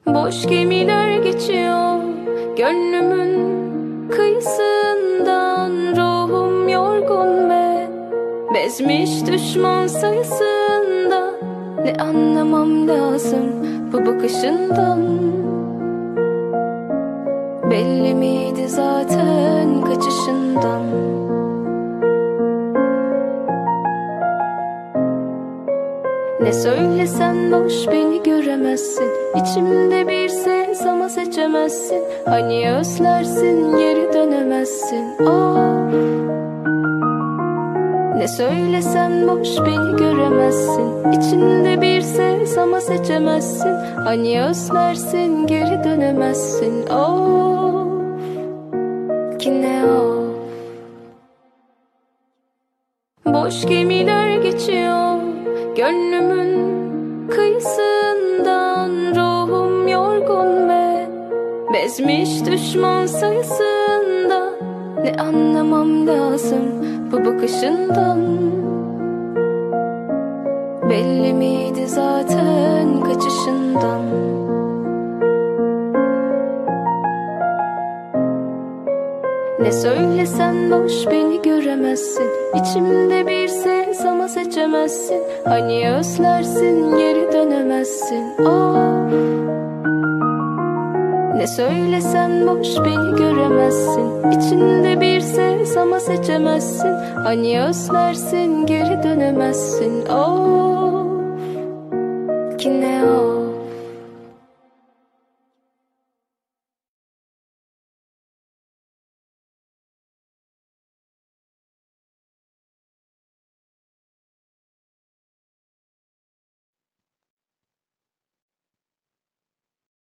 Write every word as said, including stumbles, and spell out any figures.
Boş gemiler geçiyor gönlümün kıyısından. Ruhum yorgun ve bezmiş düşman sayısında. Ne anlamam lazım bu bakışından. Belli miydi zaten kaçışından. Ne söylesen boş, beni göremezsin. İçimde bir ses ama seçemezsin. Hani özlersin, geri dönemezsin. Of. Ne söylesen boş, beni göremezsin. İçimde bir ses ama seçemezsin. Hani özlersin, geri dönemezsin. Of. Ki ne of. Boş gemiler geçiyor gönlümün kıyısından. Ruhum yorgun ve bezmiş düşman sayısında. Ne anlamam lazım bu bakışından. Belli miydi zaten kaçışından. Ne söylesen boş, beni göremezsin. İçimde bir ses ama seçemezsin. Hani özlersin, geri dönemezsin. Of. Ne söylesen boş, beni göremezsin. İçimde bir ses ama seçemezsin. Hani özlersin, geri dönemezsin. Of. Ki ne of.